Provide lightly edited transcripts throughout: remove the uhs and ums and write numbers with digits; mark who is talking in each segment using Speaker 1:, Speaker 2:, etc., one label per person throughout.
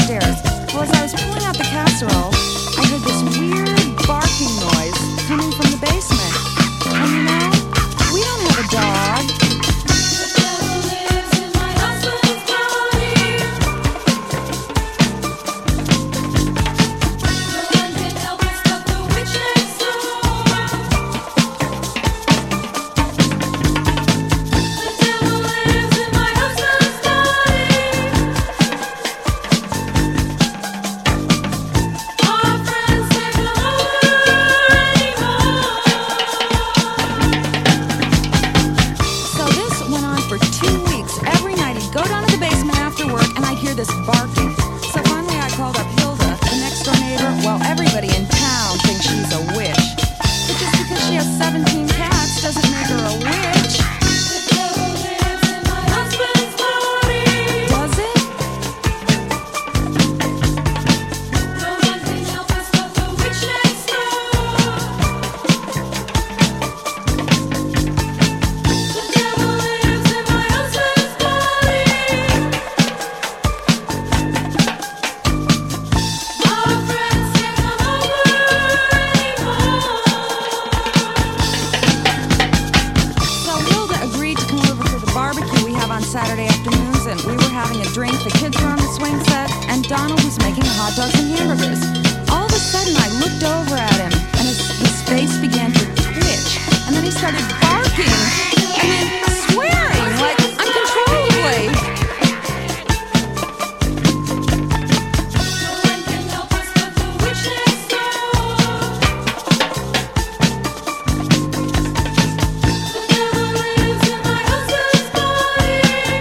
Speaker 1: upstairs. Well, as I was pulling out the casserole, I heard this weird barking noise coming from the basement. And you know, we don't have a dog. This barking. So finally I called up Hilda, the next door neighbor. Well, everybody in town thinks she's a witch. But just because she has 17 cats doesn't make her a witch. The devil lives in my husband's body. Does it? No one can help us but the witch next door. The devil lives in my husband's body. On Saturday afternoons, and we were having a drink, the kids were on the swing set, and Donald was making hot dogs and hamburgers. All of a sudden, I looked over at him, and his face began to twitch, and then he started barking, and then swearing, like, uncontrollably. No one can help us but the witch next door. The devil lives in my husband's body.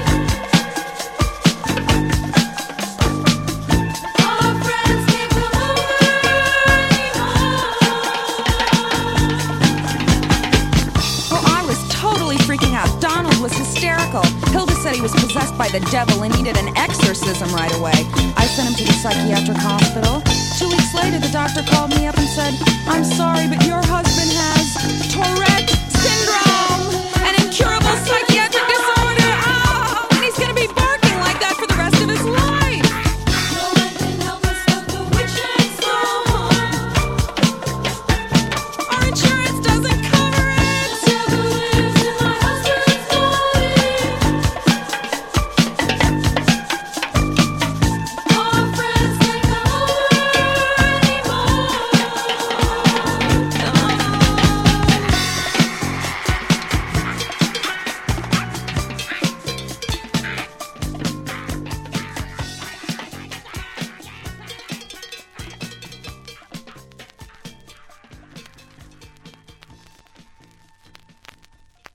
Speaker 1: Freaking out. Donald was hysterical. Hilda said he was possessed by the devil and needed an exorcism right away. I sent him to the psychiatric hospital. 2 weeks later, the doctor called me up and said, "I'm sorry, but your husband has Tourette syndrome."